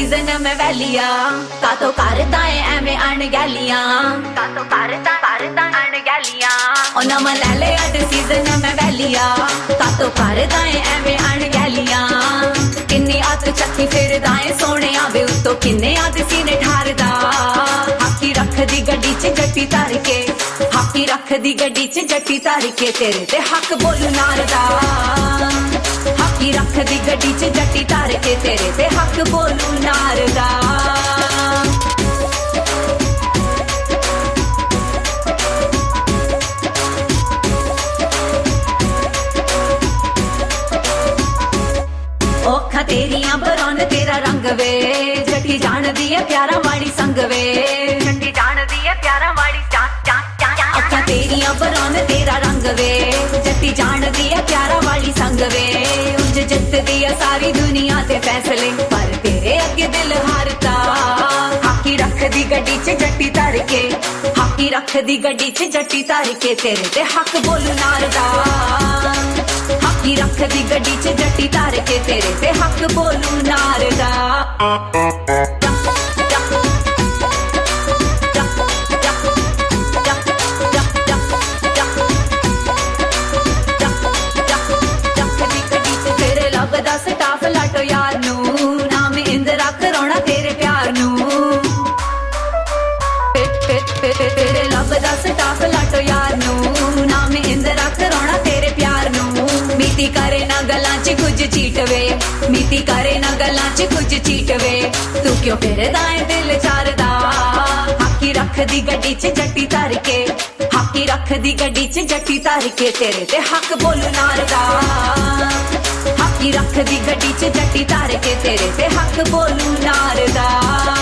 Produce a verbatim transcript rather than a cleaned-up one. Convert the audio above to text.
Season में वैलिया कातो करदा है एवें अणगैलियां कातो करदा करदा अणगैलियां ओ नवा ले ले अड सीजन में वैलिया कातो करदा है एवें अणगैलियां किन्नी अत चक्की फिरदा है सोने आवे उत्तो किन्ने आद सीने ठारदा हाकी रख दी गड्डी च जट्टी तार के हाकी रख दी गड्डी च जट्टी तार के तेरे ते हक बोलू नारदा हाकी रख दी गड्डी च जट्टी तार के तेरे ते हक बोलू नारदा औखा तेरियां बरौन तेरा रंग वे जट्टी जान दी है प्यारा वाड़ी संग वे जट्टी जान दी है प्यारा वाड़ी औखा तेरियां बरौन तेरा रंग वे जट्टी जान दी है प्यारा वाली संग वे उंज जित दी है सारी दुनिया ते फैसले पर तेरे अगे दिल हारता हाकी रख दी गड्डी च जट्टी तार के हाकी रख दी गड्डी च जट्टी तार के तेरे ते हक बोलू नारदा हाकी रख दी गड्डी च जट्टी तार के तेरे ते हक बोलू नारदा स्टाफ लाटो यार नू नाम इंदरा करोना तेरे प्यार नू तेरे लब दा स्टाफ लाटो यार नू नाम इंदरा करोना तेरे प्यार नू मीती करे ना गल्लां च कुछ चीटवे मीती करे ना गल्लां च कुछ चीटवे तू क्यों फिरदा है दिल चारदा हाकी रख दी गड्डी च जट्टी तार के हाकी रख दी गड्डी च जट्टी तार के तेरे ते हक बोलू नारदा हाकी रख दी गड्डी च जट्टी तार के तेरे ते हक बोलू नारदा।